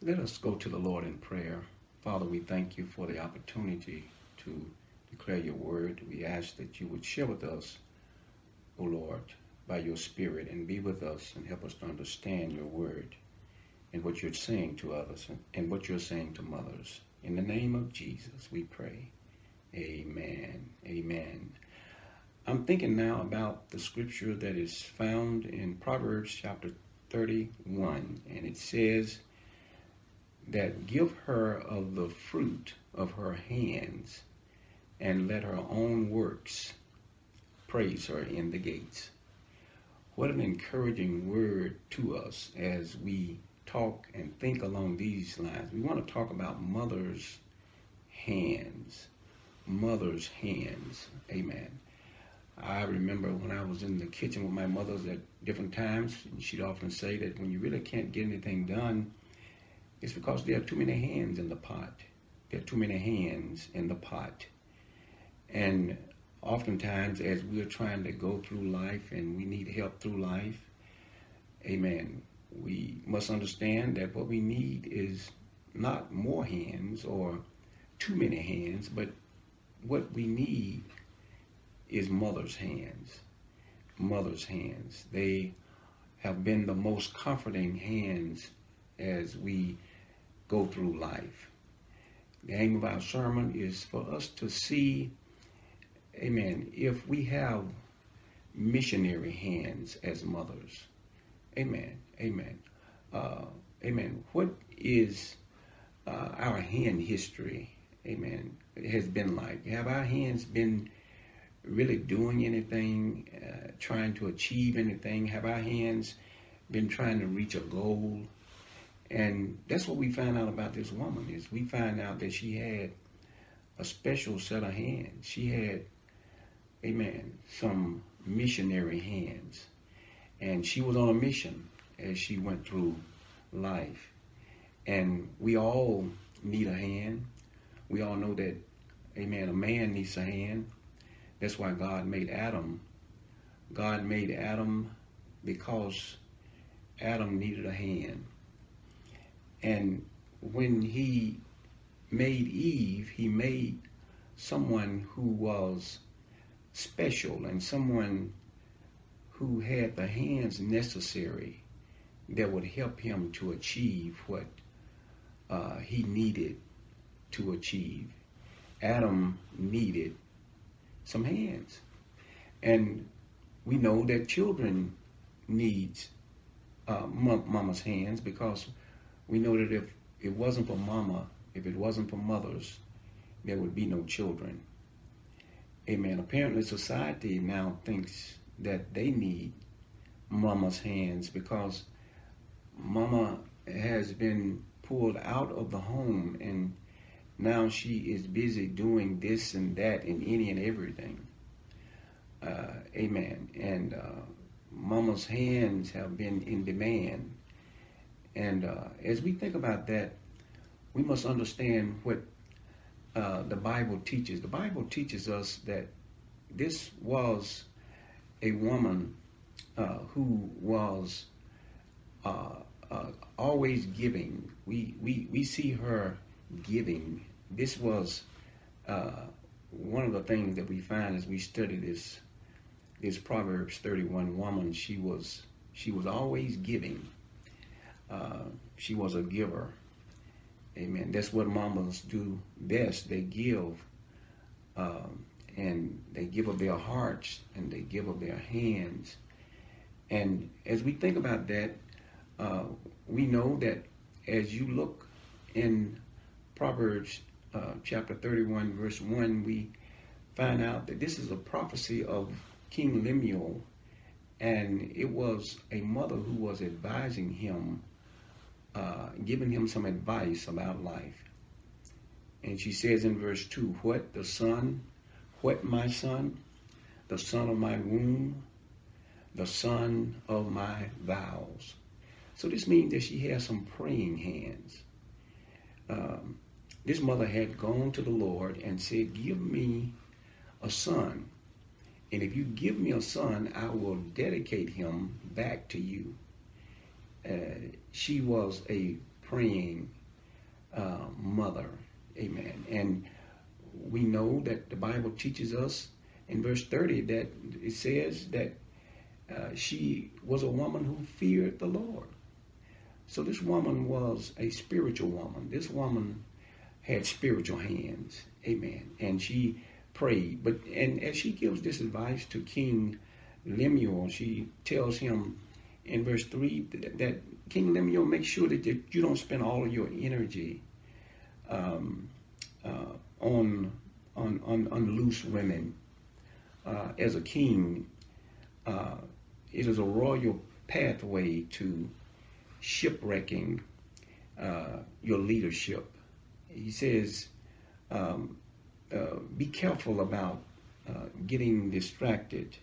Let us go to the Lord in prayer. Father, we thank you for the opportunity to declare your word. We ask that you would share with us, O Lord, by your Spirit, and be with us and help us to understand your word and what you're saying to others and what you're saying to mothers. In the name of Jesus, we pray. Amen. Amen. I'm thinking now about the scripture that is found in Proverbs chapter 31, and it says that give her of the fruit of her hands, and let her own works praise her in the gates. What an encouraging word to us as we talk and think along these lines. We want to talk about mother's hands. Mother's hands. Amen. I remember when I was in the kitchen with my mother at different times, and she'd often say that when you really can't get anything done, it's because there are too many hands in the pot. There are too many hands in the pot. And oftentimes, as we're trying to go through life and we need help through life, amen, we must understand that what we need is not more hands or too many hands, but what we need is mother's hands. Mother's hands. They have been the most comforting hands as we go through life. The aim of our sermon is for us to see, amen, if we have missionary hands as mothers. Amen. Amen. Amen. What is our hand history, amen, has been like? Have our hands been really doing anything, trying to achieve anything? Have our hands been trying to reach a goal? And that's what we find out about this woman, is we find out that she had a special set of hands. She had, amen, some missionary hands. And she was on a mission as she went through life. And we all need a hand. We all know that, amen, a man needs a hand. That's why God made Adam. God made Adam because Adam needed a hand. And when he made Eve, he made someone who was special and someone who had the hands necessary that would help him to achieve what he needed to achieve. Adam needed some hands. And we know that children need mama's hands, because we know that if it wasn't for mama, if it wasn't for mothers, there would be no children. Amen. Apparently society now thinks that they need mama's hands because mama has been pulled out of the home and now she is busy doing this and that and any and everything. Amen. And mama's hands have been in demand. And as we think about that, we must understand what the Bible teaches. The Bible teaches us that this was a woman who was always giving. We see her giving. This was one of the things that we find as we study this Proverbs 31 woman. She was always giving. She was a giver. Amen. That's what mamas do best. They give, and they give of their hearts, and they give of their hands. And as we think about that, we know that as you look in Proverbs chapter 31, verse 1, we find out that this is a prophecy of King Lemuel, and it was a mother who was advising him, giving him some advice about life. And she says in verse 2, what my son, the son of my womb, the son of my vows. So this means that she has some praying hands. This mother had gone to the Lord and said, give me a son. And if you give me a son, I will dedicate him back to you. She was a praying mother. Amen. And we know that the Bible teaches us in verse 30 that it says that she was a woman who feared the Lord. So this woman was a spiritual woman. This woman had spiritual hands. Amen. And she prayed. And as she gives this advice to King Lemuel, she tells him in verse 3 that King Lemuel, make sure that you don't spend all of your energy on loose women. As a king, it is a royal pathway to shipwrecking your leadership. He says, be careful about getting distracted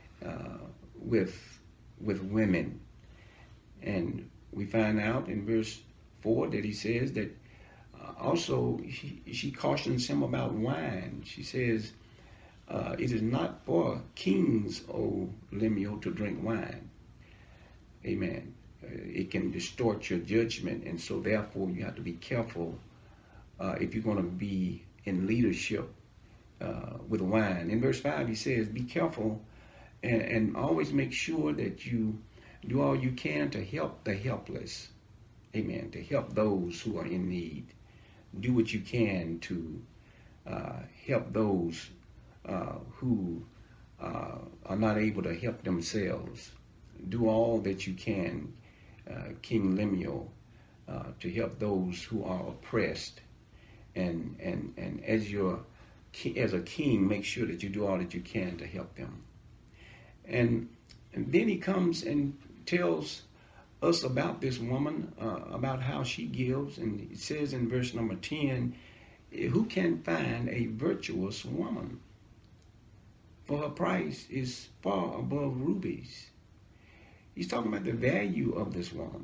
with women. And we find out in verse 4 that he says that also she cautions him about wine. She says, it is not for kings, O Lemuel, to drink wine. Amen. It can distort your judgment, and so therefore you have to be careful if you're going to be in leadership with wine. In verse 5 he says, be careful and always make sure that you do all you can to help the helpless. Amen. To help those who are in need. Do what you can to help those who are not able to help themselves. Do all that you can, King Lemuel, to help those who are oppressed. And as a king, make sure that you do all that you can to help them. And then he comes and tells us about this woman, about how she gives. And it says in verse number 10, who can find a virtuous woman? For her price is far above rubies. He's talking about the value of this woman.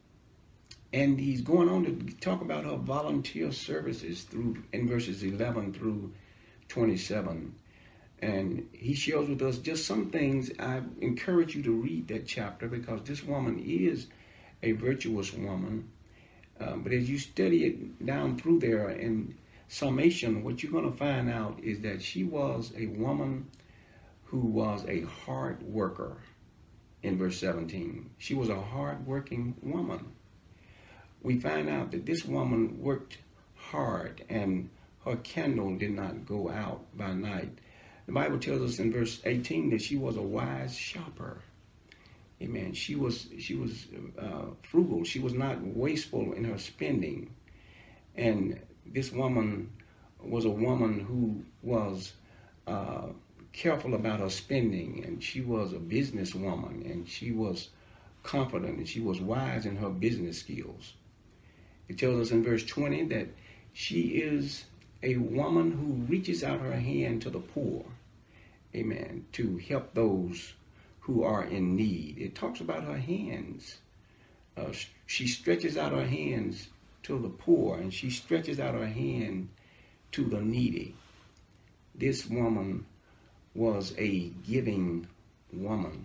And he's going on to talk about her volunteer services in verses 11 through 27. And he shares with us just some things. I encourage you to read that chapter because this woman is a virtuous woman. But as you study it down through there in summation, what you're going to find out is that she was a woman who was a hard worker. In verse 17, she was a hard-working woman. We find out that this woman worked hard and her candle did not go out by night. The Bible tells us in verse 18 that she was a wise shopper. Amen. She was frugal. She was not wasteful in her spending. And this woman was a woman who was careful about her spending, and she was a businesswoman, and she was confident, and she was wise in her business skills. It tells us in verse 20 that she is a woman who reaches out her hand to the poor, amen, to help those who are in need. It talks about her hands. She stretches out her hands to the poor, and she stretches out her hand to the needy. This woman was a giving woman.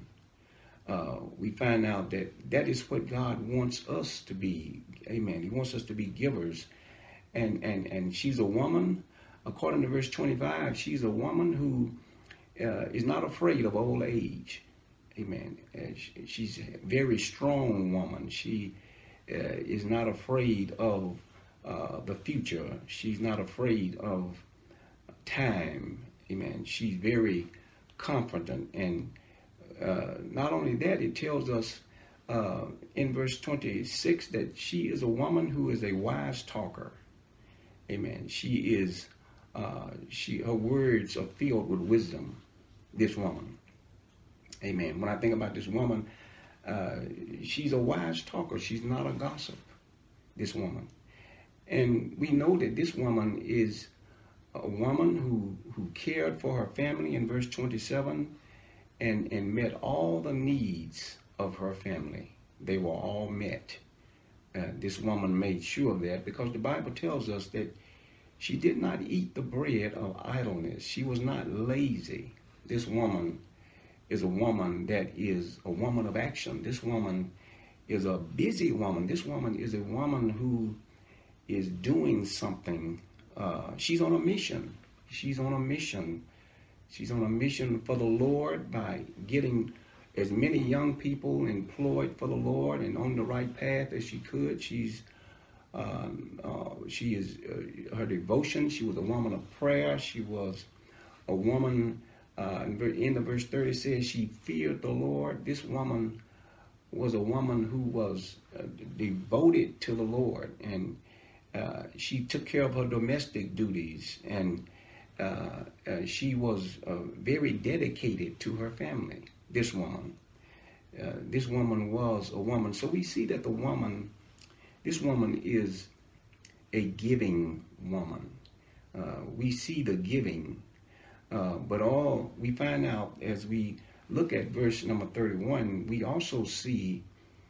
We find out that is what God wants us to be. Amen. He wants us to be givers. And she's a woman, according to verse 25, she's a woman who is not afraid of old age. Amen. She's a very strong woman. She is not afraid of the future. She's not afraid of time. Amen. She's very confident. And not only that, it tells us in verse 26 that she is a woman who is a wise talker. Amen. She is, her words are filled with wisdom, this woman. Amen. When I think about this woman, she's a wise talker. She's not a gossip, this woman. And we know that this woman is a woman who cared for her family in verse 27 and met all the needs of her family. They were all met. This woman made sure of that because the Bible tells us that she did not eat the bread of idleness. She was not lazy. This woman is a woman that is a woman of action. This woman is a busy woman. This woman is a woman who is doing something. She's on a mission. She's on a mission. She's on a mission for the Lord by getting as many young people employed for the Lord and on the right path as she could. She is her devotion. She was a woman of prayer. She was a woman. In the verse 30 says she feared the Lord. This woman was a woman who was devoted to the Lord, and she took care of her domestic duties, and she was very dedicated to her family. This woman was a woman. So we see that this woman is a giving woman. We see the giving, but all we find out as we look at verse number 31, we also see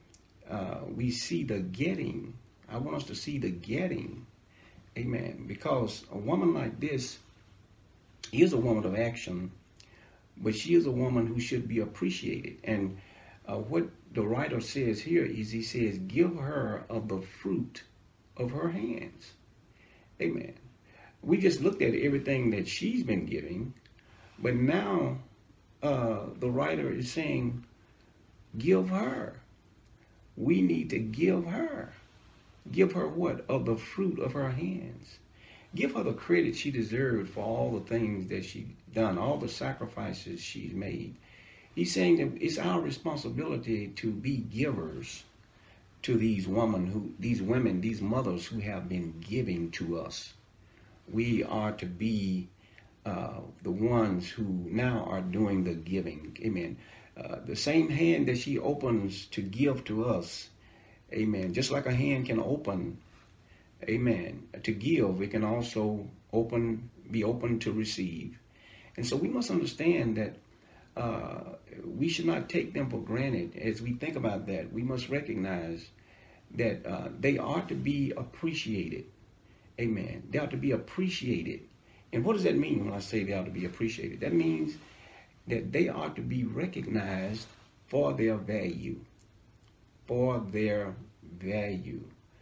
the getting. I want us to see the getting. Amen. Because a woman like this is a woman of action, but she is a woman who should be appreciated. And what the writer says here is he says, give her of the fruit of her hands. Amen. We just looked at everything that she's been giving, but now the writer is saying, give her. We need to give her. Give her what? Of the fruit of her hands. Give her the credit she deserved for all the things that she's done, all the sacrifices she's made. He's saying that it's our responsibility to be givers to these women, these mothers who have been giving to us. We are to be the ones who now are doing the giving. Amen. The same hand that she opens to give to us. Amen. Just like a hand can open, amen, to give, it can also be open to receive. And so we must understand that we should not take them for granted. As we think about that, we must recognize that they are to be appreciated. Amen. They are to be appreciated. And what does that mean when I say they are to be appreciated? That means that they are to be recognized for their value. For their value.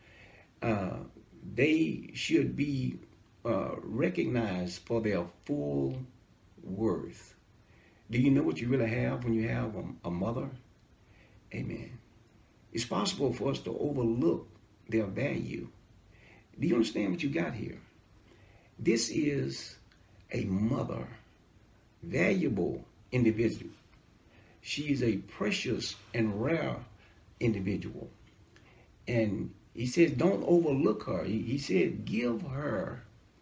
They should be recognized for their full worth. Do you know what you really have when you have a mother? Amen. It's possible for us to overlook their value. Do you understand what you got here? This is a mother, valuable individual. She is a precious and rare individual. And he says, don't overlook her. He said, give her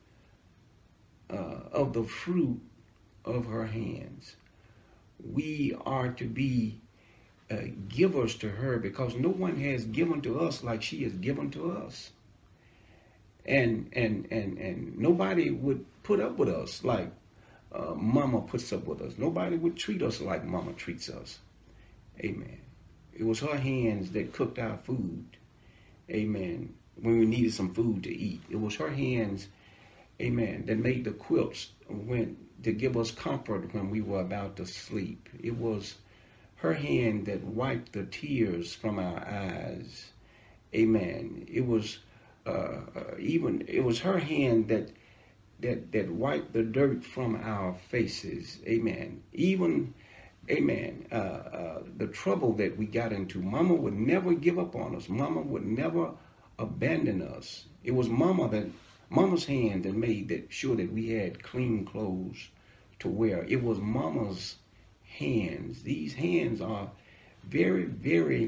of the fruit of her hands. We are to be givers to her because no one has given to us like she has given to us. And nobody would put up with us like Mama puts up with us. Nobody would treat us like Mama treats us. Amen. It was her hands that cooked our food. Amen. When we needed some food to eat. It was her hands, amen, that made the quilts to give us comfort when we were about to sleep. It was her hand that wiped the tears from our eyes. Amen. It was it was her hand that wiped the dirt from our faces. Amen. Even, amen, the trouble that we got into, Mama would never give up on us. Mama would never abandon us. It was Mama's hand that made sure that we had clean clothes to wear. It was Mama's hands. These hands are very, very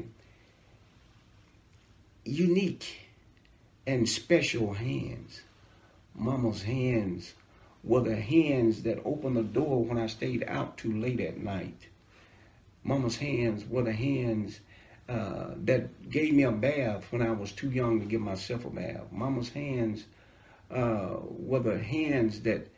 unique and special hands. Mama's hands were the hands that opened the door when I stayed out too late at night. Mama's hands were the hands that gave me a bath when I was too young to give myself a bath. Mama's hands were the hands that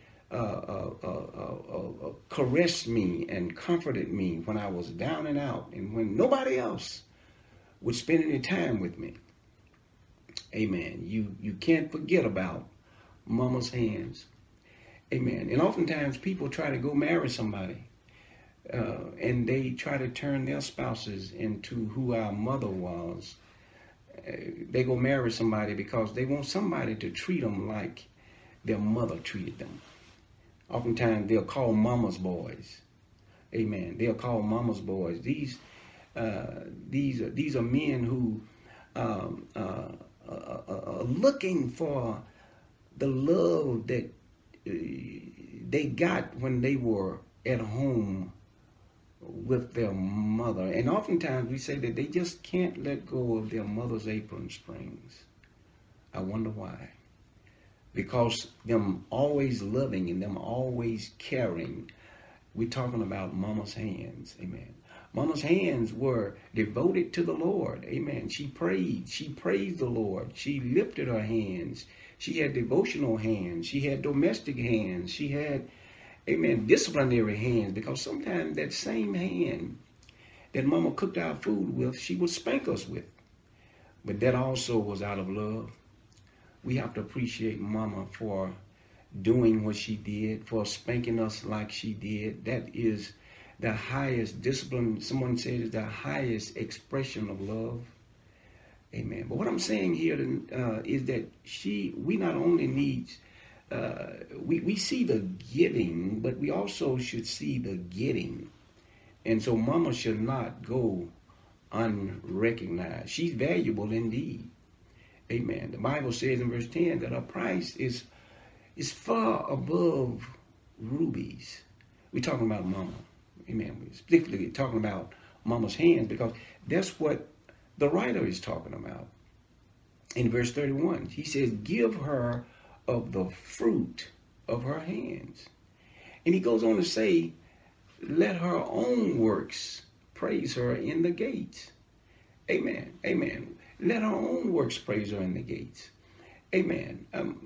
caressed me and comforted me when I was down and out and when nobody else would spend any time with me. Amen. You can't forget about Mama's hands. Amen. And oftentimes people try to go marry somebody and they try to turn their spouses into who our mother was. They go marry somebody because they want somebody to treat them like their mother treated them. Oftentimes they'll call mama's boys. Amen. They'll call mama's boys. These are men who are looking for the love that they got when they were at home with their mother. And oftentimes we say that they just can't let go of their mother's apron strings. I wonder why. Because them always loving and them always caring. We're talking about mama's hands. Amen. Mama's hands were devoted to the Lord. Amen. She prayed. She praised the Lord. She lifted her hands. She had devotional hands. She had domestic hands. She had, amen, disciplinary hands. Because sometimes that same hand that mama cooked our food with, she would spank us with. But that also was out of love. We have to appreciate mama for doing what she did, for spanking us like she did. That is the highest discipline. Someone said is the highest expression of love. Amen. But what I'm saying here is that we not only need, we see the giving, but we also should see the getting. And so mama should not go unrecognized. She's valuable indeed. Amen. The Bible says in verse 10 that her price is far above rubies. We're talking about mama. Amen. We're specifically talking about mama's hands because that's what the writer is talking about. In verse 31, he says, give her of the fruit of her hands. And he goes on to say, let her own works praise her in the gates. Amen. Amen. Let her own works praise her in the gates. Amen.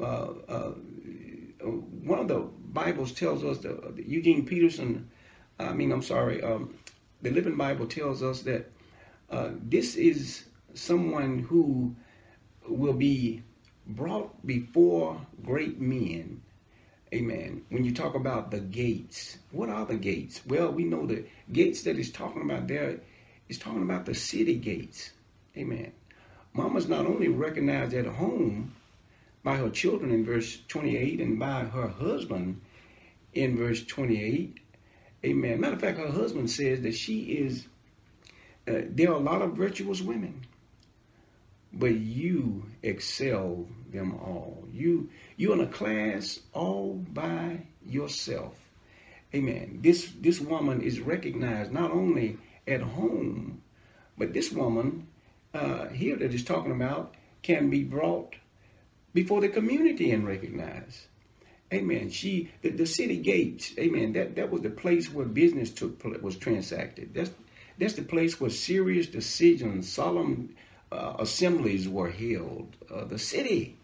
One of the Bibles tells us, Eugene Peterson, the Living Bible tells us that this is someone who will be brought before great men. Amen. When you talk about the gates, what are the gates? Well, we know the gates that he's talking about there is talking about the city gates. Amen. Mama's not only recognized at home by her children in verse 28 and by her husband in verse 28. Amen. Matter of fact, her husband says that she is, there are a lot of virtuous women, but you excel them all. You're in a class all by yourself. Amen. This woman is recognized not only at home, but this woman here that is talking about can be brought before the community and recognized. Amen. The city gates. Amen. That was the place where business was transacted. That's the place where serious decisions, solemn assemblies were held. The city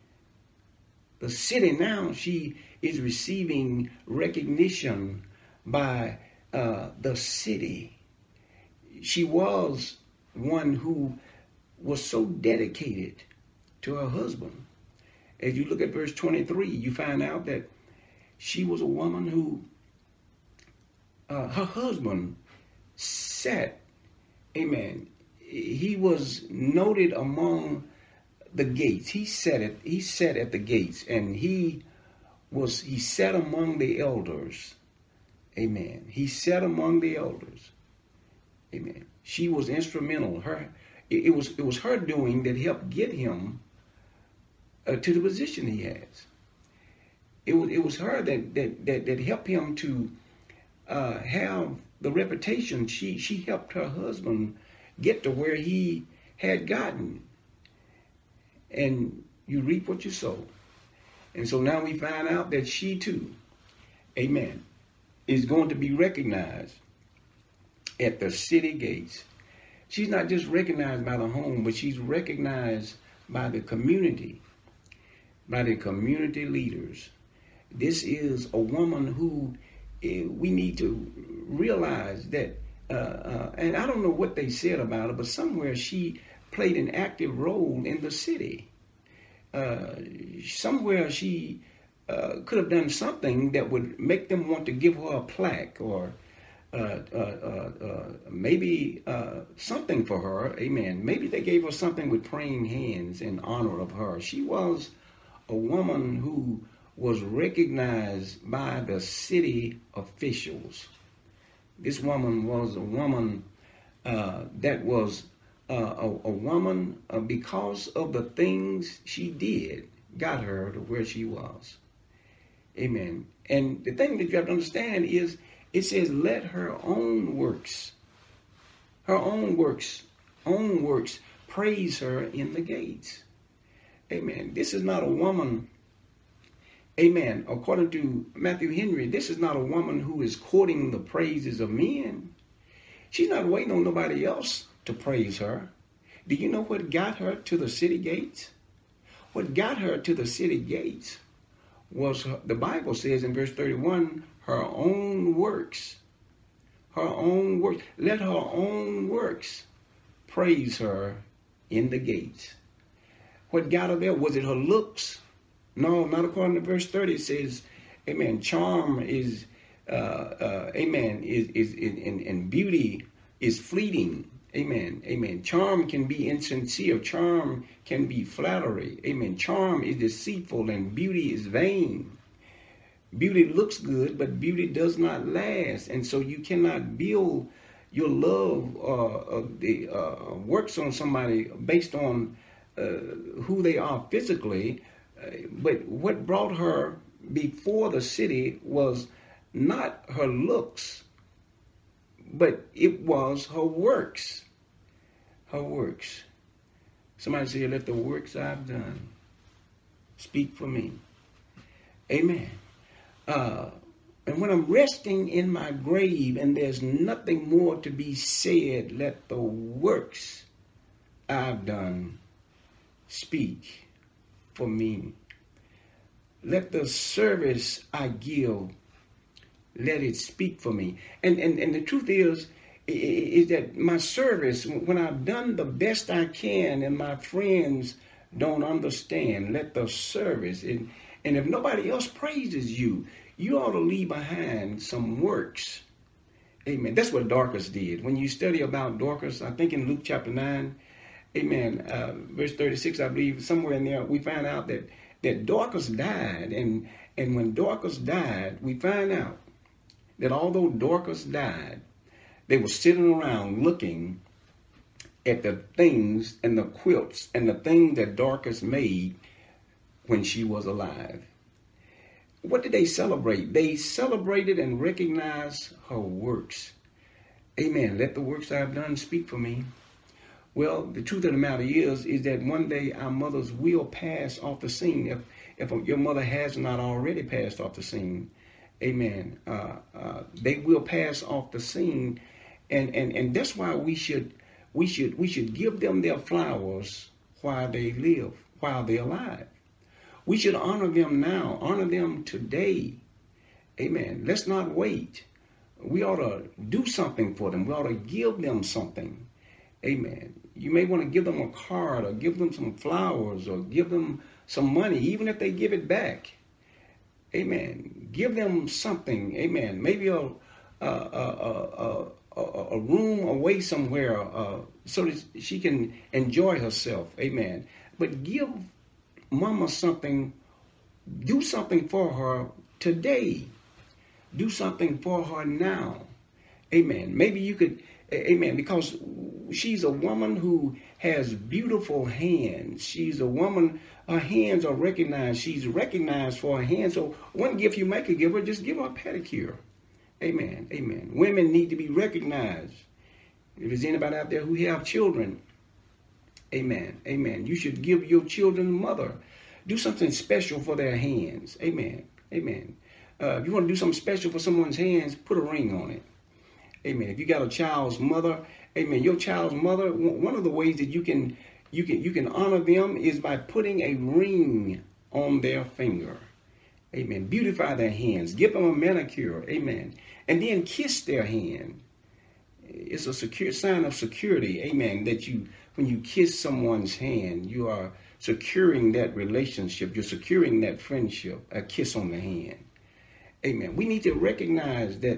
now, she is receiving recognition by the city. She was one who was so dedicated to her husband. As you look at verse 23, you find out that she was a woman who, her husband sat, amen, he was noted among the gates. He sat at the gates, and he sat among the elders. Amen. He sat among the elders. Amen. She was instrumental. It was her doing that helped get him to the position he has. It was her that helped him to have the reputation. She helped her husband get to where he had gotten. And you reap what you sow. And so now we find out that she too, amen, is going to be recognized at the city gates. She's not just recognized by the home, but she's recognized by the community, by the community leaders. This is a woman who we need to realize that, and I don't know what they said about her, but somewhere she played an active role in the city. Somewhere she could have done something that would make them want to give her a plaque or maybe something for her. Amen. Maybe they gave her something with praying hands in honor of her. She was a woman who was recognized by the city officials. This woman was a woman that was a woman because of the things she did got her to where she was. Amen. And the thing that you have to understand is it says, let her own works praise her in the gates. Amen. This is not a woman, amen, according to Matthew Henry, this is not a woman who is courting the praises of men. She's not waiting on nobody else to praise her. Do you know what got her to the city gates? What got her to the city gates was, the Bible says in verse 31, her own works. Her own works. Let her own works praise her in the gates. What got her there? Was it her looks? No, not according to verse 30. It says, amen, charm is, amen, is and beauty is fleeting. Amen. Amen. Charm can be insincere. Charm can be flattery. Amen. Charm is deceitful and beauty is vain. Beauty looks good, but beauty does not last. And so you cannot build your love of the works on somebody based on who they are physically. But what brought her before the city was not her looks, but it was her works. Her works. Somebody say, let the works I've done speak for me. Amen. And when I'm resting in my grave and there's nothing more to be said, let the works I've done speak for me. Let the service I give, let it speak for me. And the truth is that my service, when I've done the best I can and my friends don't understand, let the service, and if nobody else praises you, you ought to leave behind some works. Amen. That's what Dorcas did. When you study about Dorcas, I think in Luke chapter 9, amen, verse 36, I believe, somewhere in there, we find out that Dorcas died. And when Dorcas died, we find out that although Dorcas died, they were sitting around looking at the things and the quilts and the things that Dorcas made when she was alive. What did they celebrate? They celebrated and recognized her works. Amen. Let the works I've done speak for me. Well, the truth of the matter is that one day our mothers will pass off the scene. If your mother has not already passed off the scene, amen. They will pass off the scene, and that's why we should give them their flowers while they live, while they're alive. We should honor them now, honor them today. Amen. Let's not wait. We ought to do something for them. We ought to give them something. Amen. You may want to give them a card or give them some flowers or give them some money, even if they give it back. Amen. Give them something. Amen. Maybe a room away somewhere so that she can enjoy herself. Amen. But give Mama something. Do something for her today. Do something for her now. Amen. Maybe you could, amen, because she's a woman who has beautiful hands. She's a woman, her hands are recognized. She's recognized for her hands. So one gift you make her give her, just give her a pedicure. Amen. Amen. Women need to be recognized. If there's anybody out there who have children, amen. Amen. You should give your children a mother. Do something special for their hands. Amen. Amen. If you want to do something special for someone's hands, put a ring on it. Amen. If you got a child's mother, amen. Your child's mother, one of the ways that you can honor them is by putting a ring on their finger. Amen. Beautify their hands. Give them a manicure. Amen. And then kiss their hand. It's a secure sign of security. Amen. That when you kiss someone's hand, you are securing that relationship. You're securing that friendship. A kiss on the hand. Amen. We need to recognize that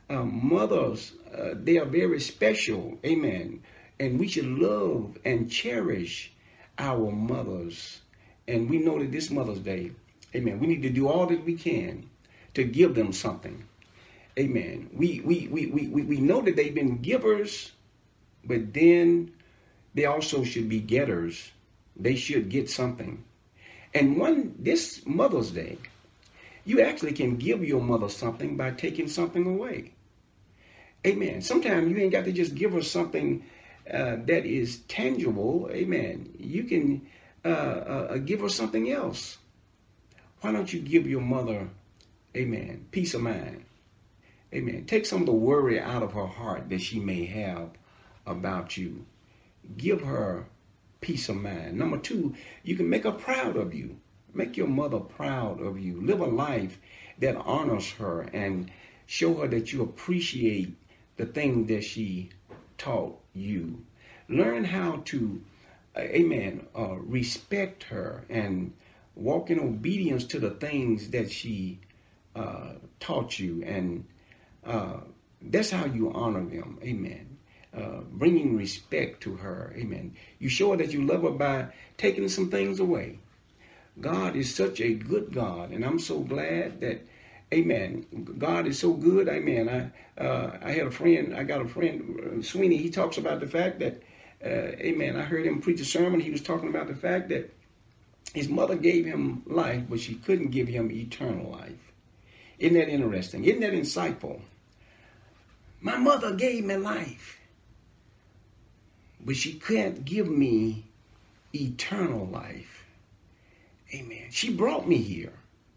Mothers, they are very special. Amen. And we should love and cherish our mothers. And we know that this Mother's Day, amen, we need to do all that we can to give them something. Amen. We know that they've been givers, but then they also should be getters. They should get something. And this Mother's Day, you actually can give your mother something by taking something away. Amen. Sometimes you ain't got to just give her something that is tangible. Amen. You can give her something else. Why don't you give your mother, amen, peace of mind? Amen. Take some of the worry out of her heart that she may have about you. Give her peace of mind. Number 2, you can make her proud of you. Make your mother proud of you. Live a life that honors her and show her that you appreciate the thing that she taught you. Learn how to, amen, respect her and walk in obedience to the things that she taught you. And that's how you honor them. Amen. Bringing respect to her. Amen. You show her that you love her by taking some things away. God is such a good God, and I'm so glad that, amen, God is so good. Amen. I got a friend, Sweeney. He talks about the fact that, amen, I heard him preach a sermon. He was talking about the fact that his mother gave him life, but she couldn't give him eternal life. Isn't that interesting? Isn't that insightful? My mother gave me life, but she can't give me eternal life. Amen. She brought me here.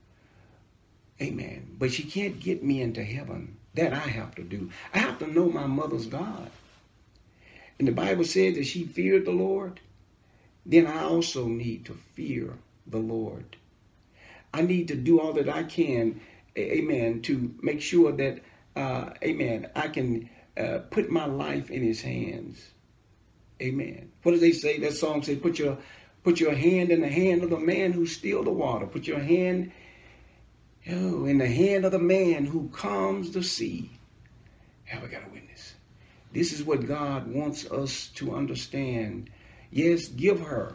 Amen. But she can't get me into heaven. That I have to do. I have to know my mother's God. And the Bible says that she feared the Lord. Then I also need to fear the Lord. I need to do all that I can, amen, to make sure that, amen, I can put my life in his hands. Amen. What do they say? That song says, put your hand in the hand of the man who steals the water. Put your hand in the hand of the man who calms the sea. Have I got a witness? This is what God wants us to understand. Yes, give her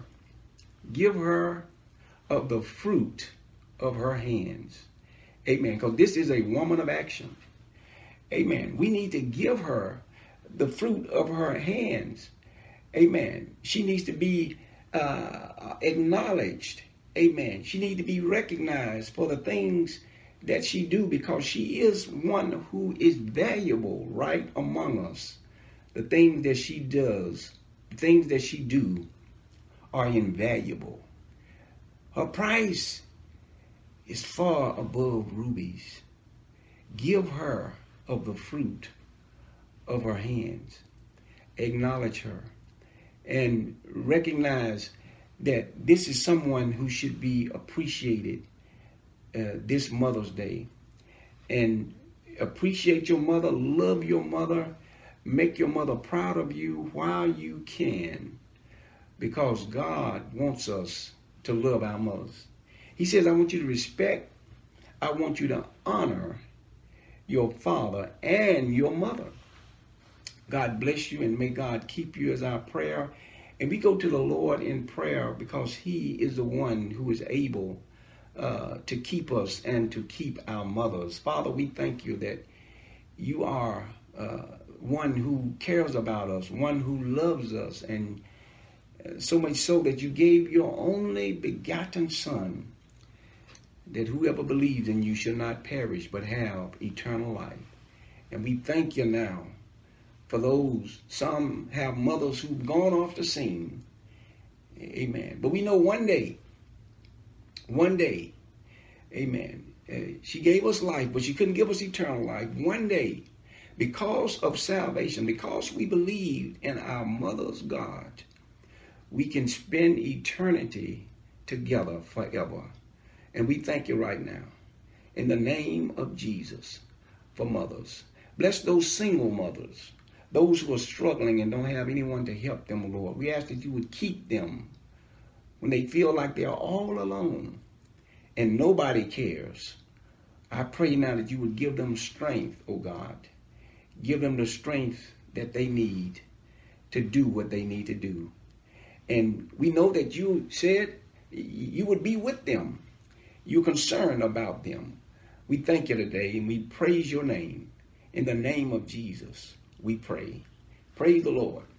of the fruit of her hands. Amen. Because this is a woman of action. Amen. We need to give her the fruit of her hands. Amen. She needs to be acknowledged. Amen. She needs to be recognized for the things that she do, because she is one who is valuable right among us. The things that she does, the things that she do are invaluable. Her price is far above rubies. Give her of the fruit of her hands. Acknowledge her. And recognize that this is someone who should be appreciated this Mother's Day. And appreciate your mother, love your mother, make your mother proud of you while you can, because God wants us to love our mothers. He says, I want you to respect, I want you to honor your father and your mother. God bless you, and may God keep you as our prayer. And we go to the Lord in prayer because he is the one who is able to keep us and to keep our mothers. Father, we thank you that you are one who cares about us, one who loves us, and so much so that you gave your only begotten Son, that whoever believes in you shall not perish but have eternal life. And we thank you now for those. Some have mothers who've gone off the scene. Amen. But we know one day, amen, she gave us life, but she couldn't give us eternal life. One day, because of salvation, because we believed in our mother's God, we can spend eternity together forever. And we thank you right now, in the name of Jesus, for mothers. Bless those single mothers, those who are struggling and don't have anyone to help them, Lord. We ask that you would keep them when they feel like they're all alone and nobody cares. I pray now that you would give them strength, oh God, Give them the strength that they need to do what they need to do. And we know that you said you would be with them. You're concerned about them. We thank you today and we praise your name. In the name of Jesus, we pray. Praise the Lord.